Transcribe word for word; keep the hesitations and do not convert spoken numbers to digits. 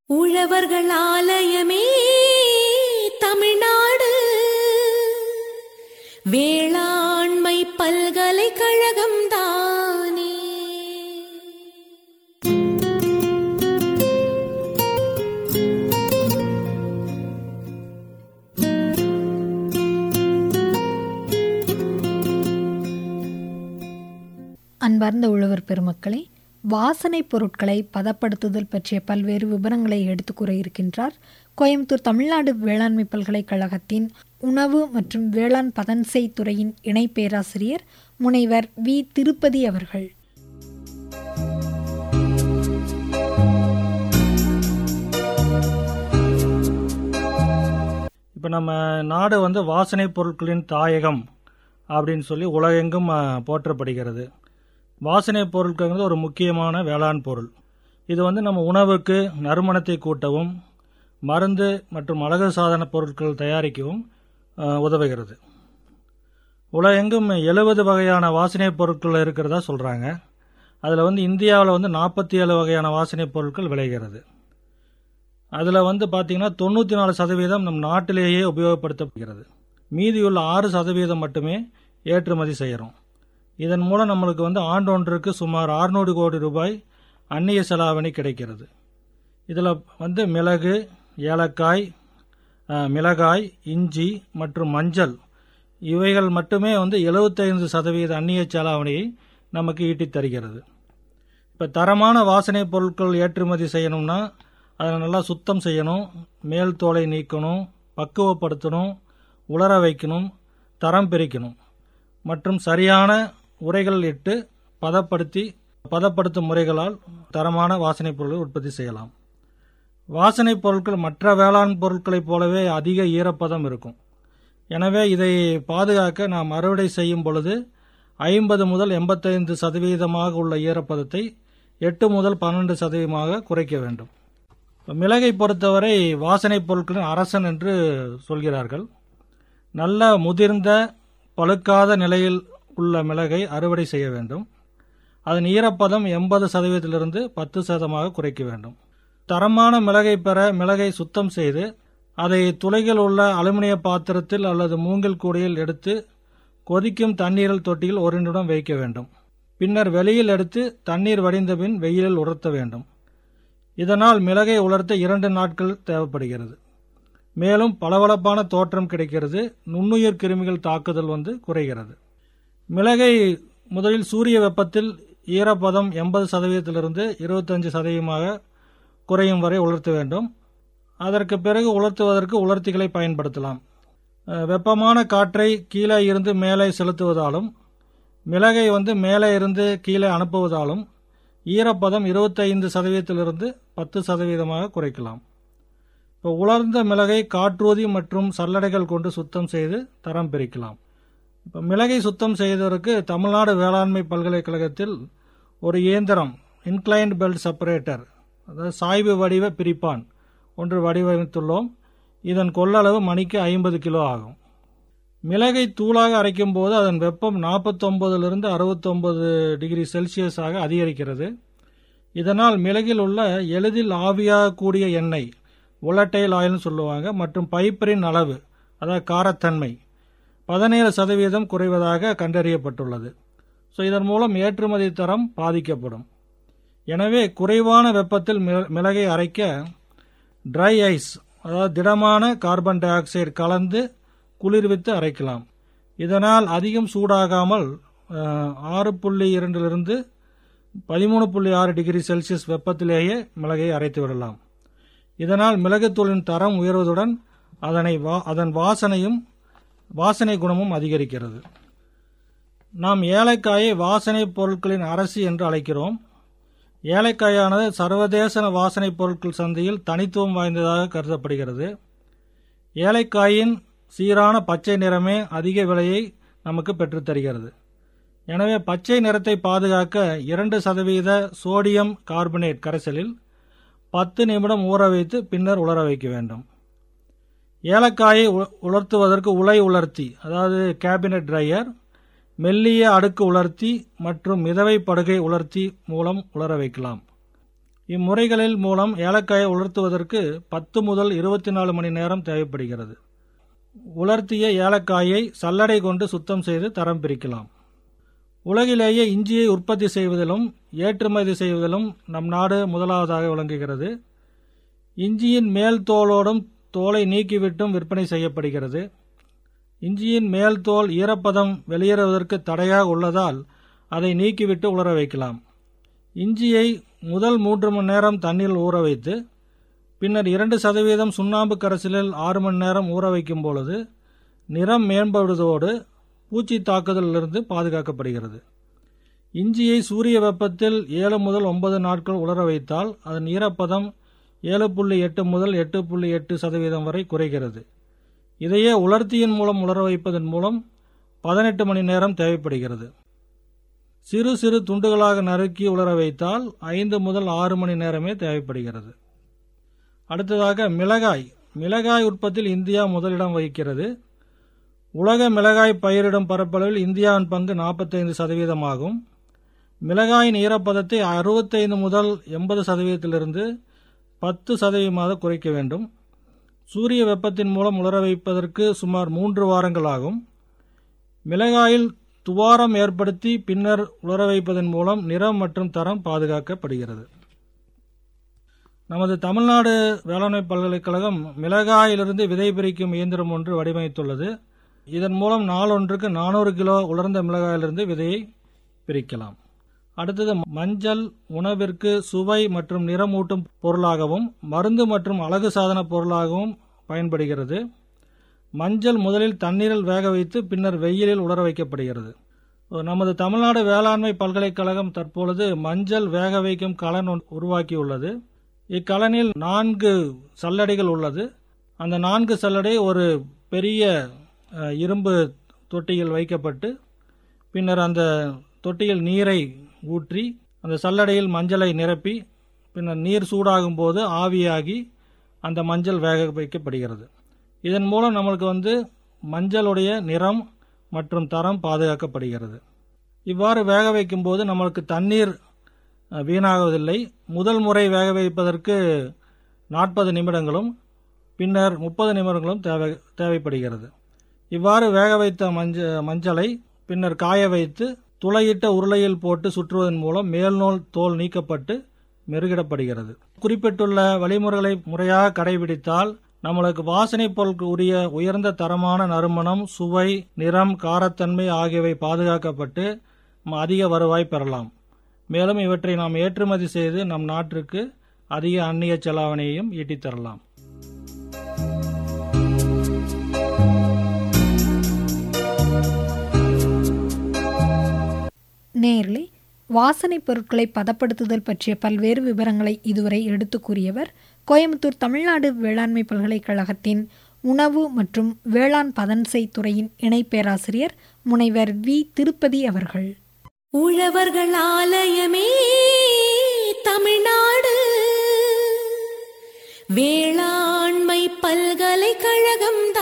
உழவர்கள் ஆலயமே தமிழ்நாடு வேளாண்மை பல்கலைக்கழகம் தானே. அன்பார்ந்த உழவர் பெருமக்களே, வாசனை பொருட்களை பதப்படுத்துதல் பற்றிய பல்வேறு விவரங்களை எடுத்துக் கூற இருக்கின்றார் கோயம்புத்தூர் தமிழ்நாடு வேளாண்மை பல்கலைக்கழகத்தின் உணவு மற்றும் வேளாண் பதன்செய் துறையின் இணை பேராசிரியர் முனைவர் வி திருப்பதி அவர்கள். இப்போ நம்ம நாடு வந்து வாசனை பொருட்களின் தாயகம் அப்படின்னு சொல்லி உலகெங்கும் போற்றப்படுகிறது. வாசனை பொருட்கள் ஒரு முக்கியமான வேளாண் பொருள். இது வந்து நம்ம உணவுக்கு நறுமணத்தை கூட்டவும் மருந்து மற்றும் அழகு சாதன பொருட்கள் தயாரிக்கவும் உதவுகிறது. உலகெங்கும் எழுபது வகையான வாசனை பொருட்கள் இருக்கிறதா சொல்கிறாங்க. அதில் வந்து இந்தியாவில் வந்து நாற்பத்தி ஏழு வகையான வாசனை பொருட்கள் விளைகிறது. அதில் வந்து பார்த்திங்கன்னா தொண்ணூற்றி நாலு சதவீதம் நம் நாட்டிலேயே உபயோகப்படுத்தப்படுகிறது. மீதியுள்ள ஆறு சதவீதம் மட்டுமே ஏற்றுமதி செய்கிறோம். இதன் மூலம் நம்மளுக்கு வந்து ஆண்டொன்றுக்கு சுமார் அறுநூறு கோடி ரூபாய் அந்நிய செலாவணி கிடைக்கிறது. இதில் வந்து மிளகு, ஏலக்காய், மிளகாய், இஞ்சி மற்றும் மஞ்சள் இவைகள் மட்டுமே வந்து எழுபத்தைந்து சதவீத அந்நிய செலாவணியை நமக்கு ஈட்டித் தருகிறது. இப்போ தரமான வாசனை பொருட்கள் ஏற்றுமதி செய்யணும்னா அதை நல்லா சுத்தம் செய்யணும், மேல் தோலை நீக்கணும், பக்குவப்படுத்தணும், உலர வைக்கணும், தரம் பிரிக்கணும் மற்றும் சரியான உரைகள் இட்டு பதப்படுத்தி பதப்படுத்தும் முறைகளால் தரமான வாசனை பொருட்களை உற்பத்தி செய்யலாம். வாசனை பொருட்கள் மற்ற வேளாண் பொருட்களைப் போலவே அதிக ஈரப்பதம் இருக்கும். எனவே இதை பாதுகாக்க நாம் அறுவடை செய்யும் பொழுது ஐம்பது முதல் எண்பத்தைந்து சதவீதமாக உள்ள ஈரப்பதத்தை எட்டு முதல் பன்னெண்டு சதவீதமாக குறைக்க வேண்டும். மிளகை பொறுத்தவரை வாசனை பொருட்களின் அரசன் என்று சொல்கிறார்கள். நல்ல முதிர்ந்த பழுக்காத நிலையில் உள்ள மிளகை அறுவடை செய்ய வேண்டும். அதன் ஈரப்பதம் எண்பது சதவீதத்திலிருந்து பத்து சதமாக குறைக்க வேண்டும். தரமான மிளகை பெற மிளகை சுத்தம் செய்து அதை துளைகள் உள்ள அலுமினிய பாத்திரத்தில் அல்லது மூங்கில் கூடையில் எடுத்து கொதிக்கும் தண்ணீரில் தொட்டியில் ஒரு நிமிடம் வைக்க வேண்டும். பின்னர் வெளியில் எடுத்து தண்ணீர் வடிந்த பின் வெயிலில் உலர்த்த வேண்டும். இதனால் மிளகை உலர்த்த இரண்டு நாட்கள் தேவைப்படுகிறது. மேலும் பளபளப்பான தோற்றம் கிடைக்கிறது. நுண்ணுயிர் கிருமிகள் தாக்குதல் வந்து குறைகிறது. மிளகை முதலில் சூரிய வெப்பத்தில் ஈரப்பதம் எண்பது சதவீதத்திலிருந்து இருபத்தஞ்சு சதவீதமாக குறையும் வரை உலர்த்த வேண்டும். அதற்கு பிறகு உலர்த்துவதற்கு உலர்த்திகளை பயன்படுத்தலாம். வெப்பமான காற்றை கீழே இருந்து மேலே செலுத்துவதாலும் மிளகை வந்து மேலே இருந்து கீழே அனுப்புவதாலும் ஈரப்பதம் இருபத்தைந்து சதவீதத்திலிருந்து பத்து சதவீதமாக குறைக்கலாம். இப்போ உலர்ந்த மிளகை காற்றூதி மற்றும் சல்லடைகள் கொண்டு சுத்தம் செய்து தரம் பிரிக்கலாம். இப்போ மிளகை சுத்தம் செய்வதற்கு தமிழ்நாடு வேளாண்மை பல்கலைக்கழகத்தில் ஒரு இயந்திரம் இன்க்ளைன்ட் பெல்ட் செப்பரேட்டர், அதாவது சாய்வு வடிவ பிரிப்பான் ஒன்று வடிவமைத்துள்ளோம். இதன் கொள்ளளவு மணிக்கு ஐம்பது கிலோ ஆகும். மிளகை தூளாக அரைக்கும் போது அதன் வெப்பம் நாற்பத்தொன்பதிலிருந்து அறுபத்தொன்பது டிகிரி செல்சியஸாக அதிகரிக்கிறது. இதனால் மிளகில் உள்ள எளிதில் ஆவியாகக்கூடிய எண்ணெய், ஒலட்டைல் ஆயில்னு சொல்லுவாங்க, மற்றும் பைப்பரின் அளவு, அதாவது காரத்தன்மை பதினேழு சதவீதம் குறைவதாக கண்டறியப்பட்டுள்ளது. ஸோ இதன் மூலம் ஏற்றுமதி தரம் பாதிக்கப்படும். எனவே குறைவான வெப்பத்தில் மிளகை அரைக்க ட்ரை ஐஸ், அதாவது திடமான கார்பன் டை ஆக்சைடு கலந்து குளிர்வித்து அரைக்கலாம். இதனால் அதிகம் சூடாகாமல் ஆறு புள்ளி இரண்டிலிருந்து பதிமூணு புள்ளி ஆறு டிகிரி செல்சியஸ் வெப்பத்திலேயே மிளகை அரைத்து விடலாம். இதனால் மிளகுத்தூளின் தரம் உயர்வதுடன் அதனை அதன் வாசனையும் வாசனை குணமும் அதிகரிக்கிறது. நாம் ஏலக்காயை வாசனை பொருட்களின் அரசி என்று அழைக்கிறோம். ஏலக்காயானது சர்வதேச வாசனை பொருட்கள் சந்தையில் தனித்துவம் வாய்ந்ததாக கருதப்படுகிறது. ஏலக்காயின் சீரான பச்சை நிறமே அதிக விலையை நமக்கு பெற்றுத்தருகிறது. எனவே பச்சை நிறத்தை பாதுகாக்க இரண்டு சதவீத சோடியம் கார்பனேட் கரைசலில் பத்து நிமிடம் ஊற வைத்து பின்னர் உலர வைக்க வேண்டும். ஏலக்காயை உலர்த்துவதற்கு உலை உலர்த்தி, அதாவது கேபினட் ட்ரையர், மெல்லிய அடுக்கு உலர்த்தி மற்றும் மிதவை படுகை உலர்த்தி மூலம் உலர வைக்கலாம். இம்முறைகளில் மூலம் ஏலக்காயை உலர்த்துவதற்கு பத்து முதல் இருபத்தி நாலு மணி நேரம் தேவைப்படுகிறது. உலர்த்திய ஏலக்காயை சல்லடை கொண்டு சுத்தம் செய்து தரம் பிரிக்கலாம். உலகிலேயே இஞ்சியை உற்பத்தி செய்வதிலும் ஏற்றுமதி செய்வதிலும் நம் நாடு முதலாவதாக விளங்குகிறது. இஞ்சியின் மேல் தோலோடும் தோலை நீக்கிவிட்டும் விற்பனை செய்யப்படுகிறது. இஞ்சியின் மேல் தோல் ஈரப்பதம் வெளியேறுவதற்கு தடையாக உள்ளதால் அதை நீக்கிவிட்டு உலர வைக்கலாம். இஞ்சியை முதல் மூன்று மணி நேரம் தண்ணீரில் ஊற வைத்து பின்னர் இரண்டு சதவீதம் சுண்ணாம்பு கரைசலில் ஆறு மணி நேரம் ஊற வைக்கும் பொழுது நிறம் மேம்படுவதோடு பூச்சி தாக்குதலிலிருந்து பாதுகாக்கப்படுகிறது. இஞ்சியை சூரிய வெப்பத்தில் ஏழு முதல் ஒன்பது நாட்கள் உலர வைத்தால் அதன் ஈரப்பதம் ஏழு புள்ளி எட்டு முதல் எட்டு புள்ளி எட்டு சதவீதம் வரை குறைகிறது. இதையே உலர்த்தியின் மூலம் உலர வைப்பதன் மூலம் பதினெட்டு மணி நேரம் தேவைப்படுகிறது. சிறு சிறு துண்டுகளாக நறுக்கி உலர வைத்தால் ஐந்து முதல் ஆறு மணி நேரமே தேவைப்படுகிறது. அடுத்ததாக மிளகாய். மிளகாய் உற்பத்தியில் இந்தியா முதலிடம் வகிக்கிறது. உலக மிளகாய் பயிரிடும் பரப்பளவில் இந்தியாவின் பங்கு நாற்பத்தைந்து சதவீதமாகும். மிளகாயின் ஈரப்பதத்தை அறுபத்தைந்து முதல் எண்பது சதவீதத்திலிருந்து பத்து சதவீதமாக குறைக்க வேண்டும். சூரிய வெப்பத்தின் மூலம் உலர வைப்பதற்கு சுமார் மூன்று வாரங்கள் ஆகும். மிளகாயில் துவாரம் ஏற்படுத்தி பின்னர் உலர வைப்பதன் மூலம் நிறம் மற்றும் தரம் பாதுகாக்கப்படுகிறது. நமது தமிழ்நாடு வேளாண்மை பல்கலைக்கழகம் மிளகாயிலிருந்து விதை பிரிக்கும் இயந்திரம் ஒன்று வடிவமைத்துள்ளது. இதன் மூலம் நாளொன்றுக்கு நானூறு கிலோ உலர்ந்த மிளகாயிலிருந்து விதையை பிரிக்கலாம். அடுத்தது மஞ்சள் உணவிற்கு சுவை மற்றும் நிறமூட்டும் பொருளாகவும் மருந்து மற்றும் அழகு சாதன பொருளாகவும் பயன்படுகிறது. மஞ்சள் முதலில் தண்ணீரில் வேக வைத்து பின்னர் வெயிலில் உலர வைக்கப்படுகிறது. நமது தமிழ்நாடு வேளாண்மை பல்கலைக்கழகம் தற்பொழுது மஞ்சள் வேக வைக்கும் கலன் உருவாக்கியுள்ளது. இக்கலனில் நான்கு சல்லடைகள் உள்ளது. அந்த நான்கு சல்லடை ஒரு பெரிய இரும்பு தொட்டியில் வைக்கப்பட்டு பின்னர் அந்த தொட்டியில் நீரை ஊற்றி அந்த சல்லடையில் மஞ்சளை நிரப்பி பின்னர் நீர் சூடாகும் போது ஆவியாகி அந்த மஞ்சள் வேக வைக்கப்படுகிறது. இதன் மூலம் நம்மளுக்கு வந்து மஞ்சளுடைய நிறம் மற்றும் தரம் பாதுகாக்கப்படுகிறது. இவ்வாறு வேக வைக்கும் போது நம்மளுக்கு தண்ணீர் வீணாகுவதில்லை. முதல் முறை வேக வைப்பதற்கு நாற்பது நிமிடங்களும் பின்னர் முப்பது நிமிடங்களும் தேவை தேவைப்படுகிறது. இவ்வாறு வேக வைத்த மஞ்ச மஞ்சளை பின்னர் காய வைத்து துளையிட்ட உருளையில் போட்டு சுற்றுவதன் மூலம் மேல்நூல் தோல் நீக்கப்பட்டு மெருகிடப்படுகிறது. குறிப்பிட்டுள்ள வழிமுறைகளை முறையாக கடைபிடித்தால் நம்மளுக்கு வாசனை பொருளுக்கு உரிய உயர்ந்த தரமான நறுமணம், சுவை, நிறம், காரத்தன்மை ஆகியவை பாதுகாக்கப்பட்டு அதிக வருவாய் பெறலாம். மேலும் இவற்றை நாம் ஏற்றுமதி செய்து நம் நாட்டிற்கு அதிக அந்நிய செலாவணியையும் ஈட்டித் தரலாம். நேயர்களே, வாசனை பொருட்களை பதப்படுத்துதல் பற்றிய பல்வேறு விவரங்களை இதுவரை எடுத்து கூறியவர் கோயம்புத்தூர் தமிழ்நாடு வேளாண்மை பல்கலைக்கழகத்தின் உணவு மற்றும் வேளாண் பதன்செய் துறையின் இணை பேராசிரியர் முனைவர் வி திருப்பதி அவர்கள். உழவர்கள் ஆலயமே தமிழ்நாடு வேளாண்மை பல்கலைக்கழகம்.